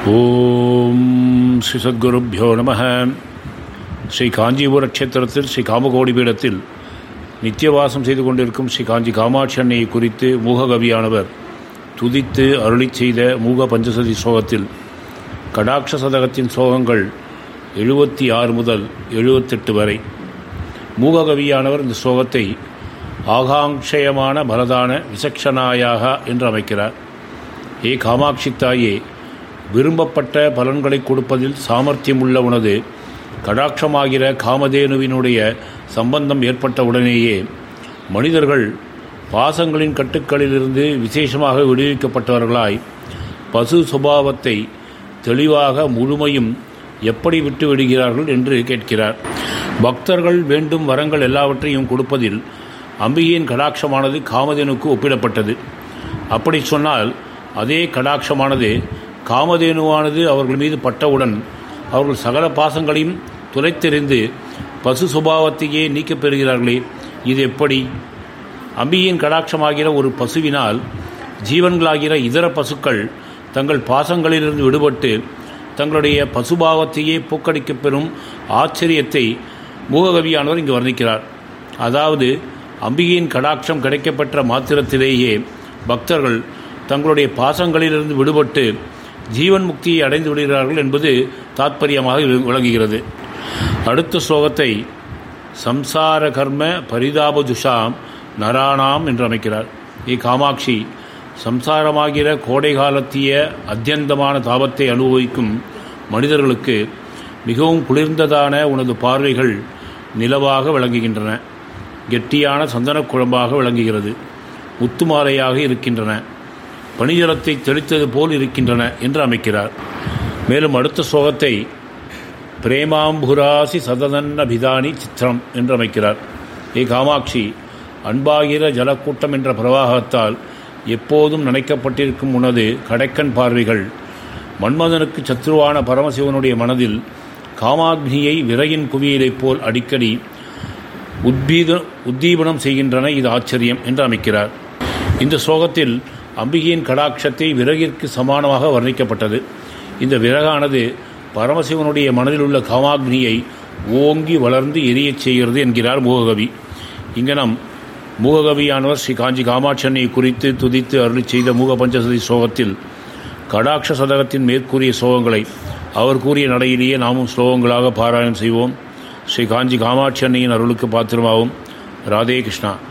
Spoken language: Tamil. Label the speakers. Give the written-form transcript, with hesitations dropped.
Speaker 1: ஓம் ஸ்ரீ சத்குருப்யோ நம. ஸ்ரீ காஞ்சிபுர க்ஷேத்திரத்தில் ஸ்ரீ காமகோடி பீடத்தில் நித்தியவாசம் செய்து கொண்டிருக்கும் ஸ்ரீ காஞ்சி காமாட்சி அன்னையை குறித்து மூககவியானவர் துதித்து அருளிச் செய்த மூக பஞ்சசதி ஸ்லோகத்தில் கடாட்ச சதகத்தின் ஸ்லோகங்கள் 76 முதல் 78 வரை. மூககவியானவர் இந்த ஸ்லோகத்தை ஆகாங்ஷயமான பலதான விசக்ஷனாயாக என்று அமைக்கிறார். ஏ காமாட்சி தாயே, விரும்பப்பட்ட பலன்களை கொடுப்பதில் சாமர்த்தியமுள்ள உனது கடாட்சமாகிற காமதேனுவினுடைய சம்பந்தம் ஏற்பட்ட உடனேயே மனிதர்கள் பாசங்களின் கட்டுக்களிலிருந்து விசேஷமாக விடுவிக்கப்பட்டவர்களாய் பசு சுபாவத்தை தெளிவாக முழுமையும் எப்படி விட்டு விடுகிறார்கள் என்று கேட்கிறார். பக்தர்கள் வேண்டும் வரங்கள் எல்லாவற்றையும் கொடுப்பதில் அம்பிகையின் கடாட்சமானது காமதேனுக்கு ஒப்பிடப்பட்டது. அப்படி சொன்னால் அதே கடாட்சமானது காமதேனுவானது அவர்கள் மீது பட்டவுடன் அவர்கள் சகல பாசங்களையும் துளைத்தெறிந்து பசு சுபாவத்தையே நீக்கப் பெறுகிறார்களே, இது எப்படி? அம்பிகையின் கடாட்சமாகிற ஒரு பசுவினால் ஜீவன்களாகிற இதர பசுக்கள் தங்கள் பாசங்களிலிருந்து விடுபட்டு தங்களுடைய பசுபாவத்தையே போக்கடிக்கப் பெறும் ஆச்சரியத்தை மூககவியானவர் இங்கு வர்ணிக்கிறார். அதாவது அம்பிகையின் கடாட்சம் கிடைக்கப்பெற்ற மாத்திரத்திலேயே பக்தர்கள் தங்களுடைய பாசங்களிலிருந்து விடுபட்டு ஜீவன் முக்தியை அடைந்து விடுகிறார்கள் என்பது தாத்பரியமாக விளங்குகிறது. அடுத்த ஸ்லோகத்தை சம்சார கர்ம பரிதாபதுஷாம் நராணாம் என்று அமைக்கிறார். காமாட்சி, சம்சாரமாகிற கோடை காலத்திய அத்தியந்தமான தாபத்தை அனுபவிக்கும் மனிதர்களுக்கு மிகவும் குளிர்ந்ததான உனது பார்வைகள் நிலவாக விளங்குகின்றன, கெட்டியான சந்தனக் குழம்பாக விளங்குகிறது, முத்துமாலையாக இருக்கின்றன, பனிஜலத்தை தெளித்தது போல் இருக்கின்றன என்று அமைக்கிறார். மேலும் அடுத்த ஸ்லோகத்தை பிரேமாம்புராசி சததன்ன பிதானி சித்திரம் என்று அமைக்கிறார். காமாட்சி, அன்பாகிற ஜலக்கூட்டம் என்ற பிரவாகத்தால் எப்போதும் நினைக்கப்பட்டிருக்கும் உனது கடைக்கண் பார்வைகள் மன்மதனுக்கு சத்ருவான பரமசிவனுடைய மனதில் காமாக்னியை விறகின் குவியலைப் போல் அடிக்கடி உத்தீபனம் செய்கின்றன. இது ஆச்சரியம் என்று அமைக்கிறார். இந்த ஸ்லோகத்தில் அம்பிகையின் கடாட்சத்தை விறகிற்கு சமானமாக வர்ணிக்கப்பட்டது. இந்த விறகானது பரமசிவனுடைய மனதில் உள்ள காமாக்னியை ஓங்கி வளர்ந்து எரியச் செய்கிறது என்கிறார் மூககவி. இங்கனம் மூககவியானவர் ஸ்ரீ காஞ்சி காமாட்சி அன்னையை குறித்து துதித்து அருளிச் செய்த மூக பஞ்சசதி ஸ்லோகத்தில் கடாட்ச சதகத்தின் மேற்கூறிய ஸ்லோகங்களை அவர் கூறிய நடையிலேயே நாமும் ஸ்லோகங்களாக பாராயணம் செய்வோம். ஸ்ரீ காஞ்சி காமாட்சி அன்னையின் அருளுக்கு பாத்திரமாகும். ராதே கிருஷ்ணா.